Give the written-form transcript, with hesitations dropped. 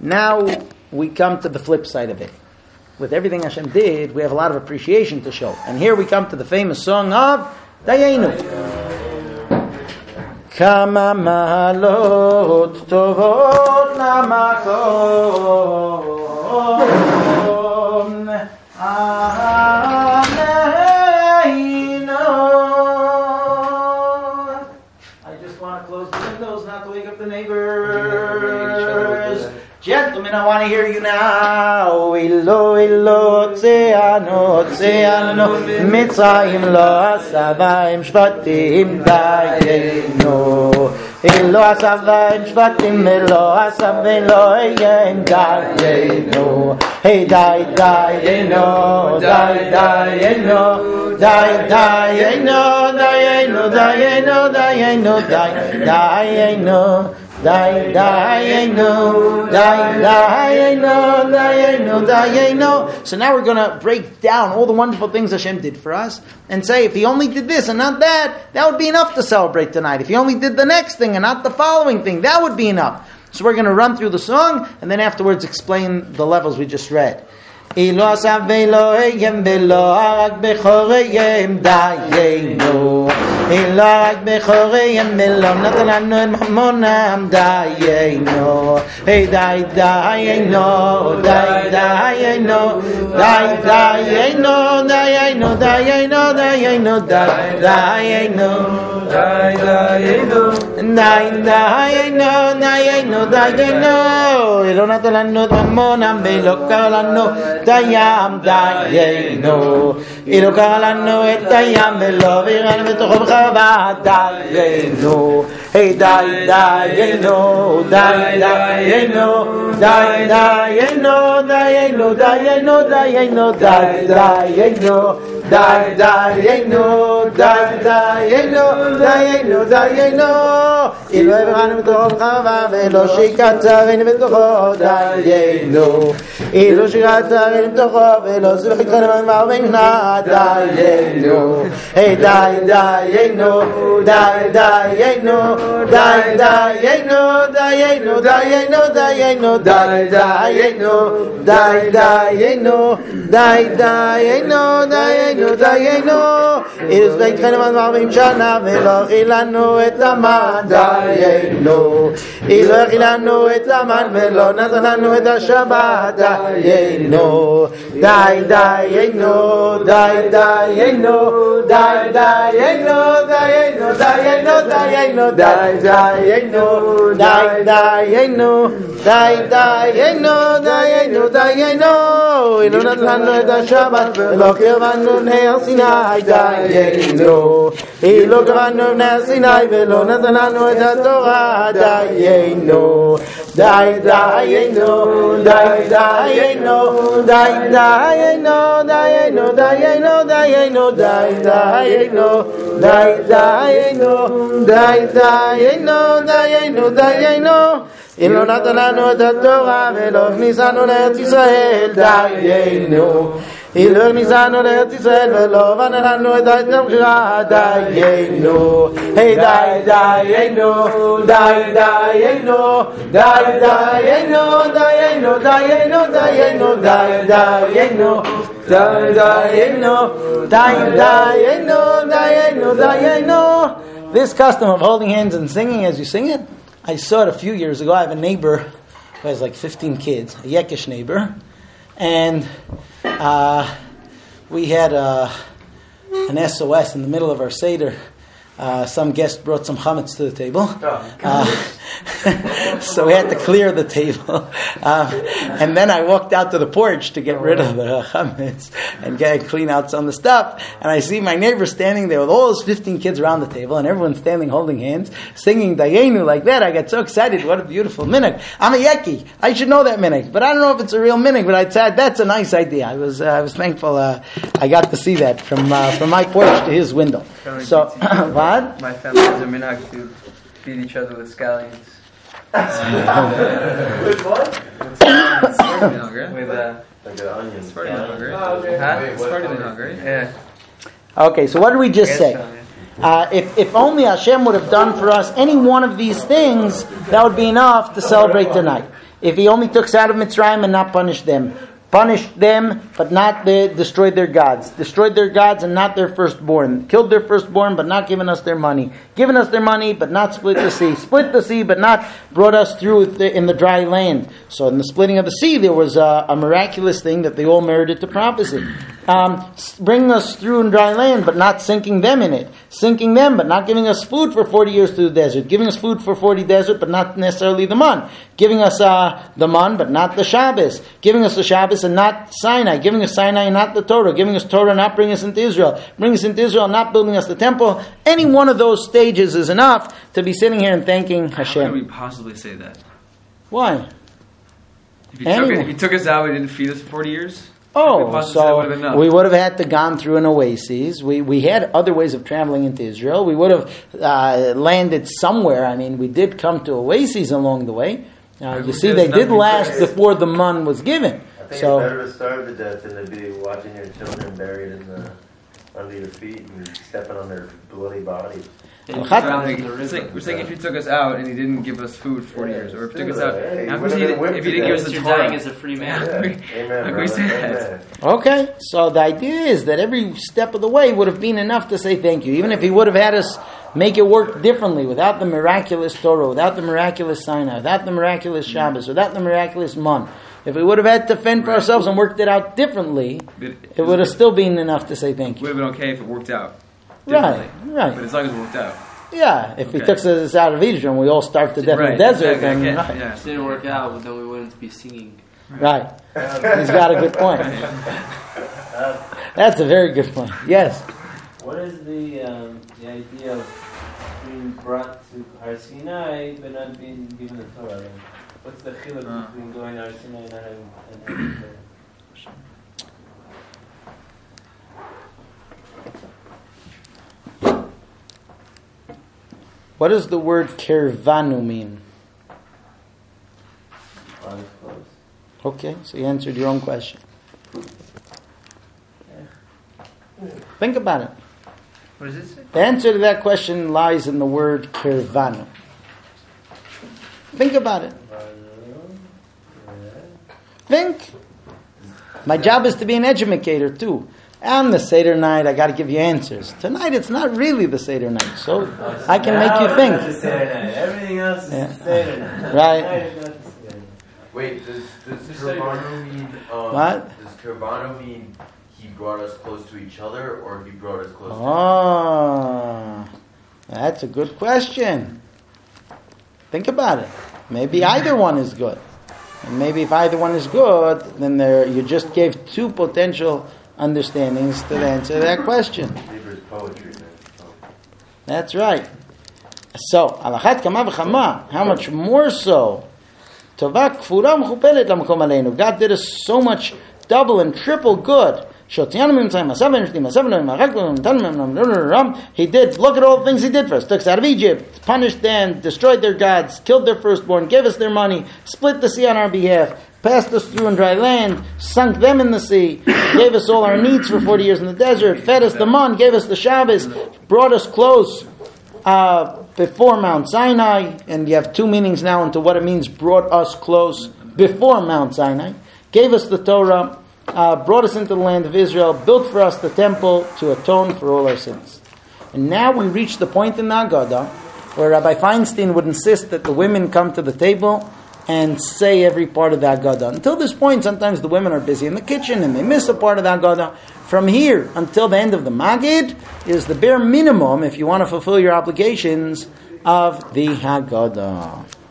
Now we come to the flip side of it. With everything Hashem did, we have a lot of appreciation to show. And here we come to the famous song of Dayenu. Kama mahalot tovot namakom aleinu. I just want to close the windows, not to wake up the neighbors. Gentlemen, I want to hear you now. Ilo, ilo, tzeano, tzeano, mitzayim lo asavayim shvatim dayenu. Ilo asavayim shvatim elo asavayim lo eyem dayenu. Hey, day, dayenu, day, dayenu, day, dayenu, dayenu, dayenu, dayenu, day, dayenu. Die, no, die, no. So now we're going to break down all the wonderful things Hashem did for us and say, if He only did this and not that, that would be enough to celebrate tonight. If He only did the next thing and not the following thing, that would be enough. So we're going to run through the song and then afterwards explain the levels we just read. Ilo asav velo eyem velo arak bechoreyem dayenu. Ilo arak bechoreyem velo natananu en mamonam dayenu. Hey day dayenu, day dayenu, day dayenu, dayenu, dayenu, dayenu, day dayenu, day dayenu, day dayenu, dayenu, dayenu. Ilo natananu en mamonam velo kalanu. Dayam dayenu, ilo kalanu et dayam velo viran v'tochom chava dayenu. Hey day dayenu, day dayenu, day dayenu, dayenu, dayenu, dayenu, day dayenu, day dayenu, day dayenu, dayenu, dayenu. Ilo viran v'tochom chava velo shikatzarin v'tochom dayenu. Ilo shikatzarin velo zivchitchanem ma'avena dayenu. Hey day dayenu, day dayenu, day dayenu, dayenu, dayenu, dayenu, day dayenu, day dayenu, day dayenu, dayenu, dayenu. Ilo zivchitchanem ma'avena shana velo chilanu et zaman dayenu. Ilo chilanu et zaman velo natananu et hashabbat dayenu. Die, dayenu, die, dayenu, die, dayenu, dayenu, dayenu, dayenu, die, dayenu, die, dayenu, die, dayenu, dayenu, dayenu. Ilo natananu et hashabbat velo kirvanu ne'er Sinai dayenu. Ilo kirvanu ne'er Sinai velo natananu et haTorah dayenu. Die, dayenu, die, dayenu, die, dayenu, dayenu, dayenu, dayenu, die, dayenu, die, dayenu, die, dayenu, dayenu, dayenu. Ilo natananu et haTorah velo הכניסנו לארץ ישראל דיינו. ilo הכניסנו לארץ ישראל ולא הבנו את הבחירה דיינו. Hey די דיינו, די דיינו, די דיינו, דיינו, דיינו, דיינו, די דיינו, די דיינו, די דיינו, דיינו, דיינו. This custom of holding hands and singing as you sing it, I saw it a few years ago. I have a neighbor who has like 15 kids, a Yekish neighbor, and we had an SOS in the middle of our Seder. Some guest brought some chametz to the table, so we had to clear the table. And then I walked out to the porch to get rid of the chametz and clean out some of the stuff. And I see my neighbor standing there with all his 15 kids around the table, and everyone standing holding hands, singing Dayenu like that. I got so excited. What a beautiful minhag. I'm a Yeki. I should know that minhag, but I don't know if it's a real minhag. But I said that's a nice idea. I was thankful I got to see that from my porch to his window. So. My family has a minhag to feed each other with scallions. With what? Spartan minhag, right? With like an onion. Spartan minhag, right? Oh, okay. Spartan minhag, right? Yeah. Okay, so what did we just say? If only Hashem would have done for us any one of these things, that would be enough to celebrate tonight. if he only took us out of Mitzrayim and not punished them. Punished them, but not destroyed their gods. Destroyed their gods and not their firstborn. Killed their firstborn, but not given us their money. Given us their money, but not split the sea. Split the sea, but not brought us through in the dry land. So in the splitting of the sea, there was a miraculous thing that they all merited to prophecy. Bringing us through in dry land, but not sinking them in it. Sinking them, but not giving us food for 40 years through the desert. Giving us food for 40 desert, but not necessarily the man. Giving us the man, but not the Shabbos. Giving us the Shabbos and not Sinai. Giving us Sinai and not the Torah. Giving us Torah and not bringing us into Israel. Bringing us into Israel and not building us the temple. Any one of those stages is enough to be sitting here and thanking Hashem. How could we possibly say that? Why? If he took us out, he didn't feed us for 40 years? Oh, so we would have had to gone through an oasis. We had other ways of traveling into Israel. We would have landed somewhere. I mean, we did come to oases along the way. You see, they did last before the man was given. I think it's better to starve to death than to be watching your children buried under your feet and stepping on their bloody bodies. We're saying if he took us out and he didn't give us food for 40 years, or if he took us out, if he didn't give us the Torah, dying as a free man. Amen. How can we say that? Okay, so the idea is that every step of the way would have been enough to say thank you, even if he would have had us make it work differently, without the miraculous Torah, without the miraculous Sinai, without the miraculous Shabbos, without the miraculous Man. If we would have had to fend for ourselves and worked it out differently, it would have still been enough to say thank It would you. have been okay if it worked out. Right. But as long as it worked out. Yeah, if he took us out of Egypt and we all starved to death in the desert, then Yeah. If it didn't work out, then we wouldn't be singing. Right. He's got a good point. That's a very good point. Yes. What is the idea of being brought to Har Sinai but not being given the Torah? What's the chiluk between going to Har Sinai and having the Torah? What does the word kirvanu mean? Okay, so you answered your own question. Think about it. What does it say? The answer to that question lies in the word kirvanu. Think about it. Think. My job is to be an educator too. And the Seder night, I got to give you answers. Tonight, it's not really the Seder night, so I can make you think. It's the Seder night. Everything else is the Seder night. Right. Wait, does Kirvanu mean What? Does Kirvanu mean he brought us close to each other, or he brought us close to Oh, that's a good question. Think about it. Maybe either one is good. And maybe if either one is good, then you just gave two potential understandings to answer that question. Hebrew poetry, man. That's right. So, alachat kama v'chama, how much more so? Tova kfura mechupelet lamakom aleinu. God did us so much double and triple good. He did. Look at all the things He did for us. Took us out of Egypt, punished them, destroyed their gods, killed their firstborn, gave us their money, split the sea on our behalf, passed us through in dry land, sunk them in the sea, gave us all our needs for 40 years in the desert, fed us the man, gave us the Shabbos, brought us close before Mount Sinai. And you have two meanings now into what it means, brought us close before Mount Sinai, gave us the Torah, brought us into the land of Israel, built for us the temple to atone for all our sins. And now we reach the point in the Haggadah where Rabbi Feinstein would insist that the women come to the table and say every part of the Haggadah. Until this point, sometimes the women are busy in the kitchen and they miss a part of the Haggadah. From here until the end of the Magid is the bare minimum if you want to fulfill your obligations of the Haggadah.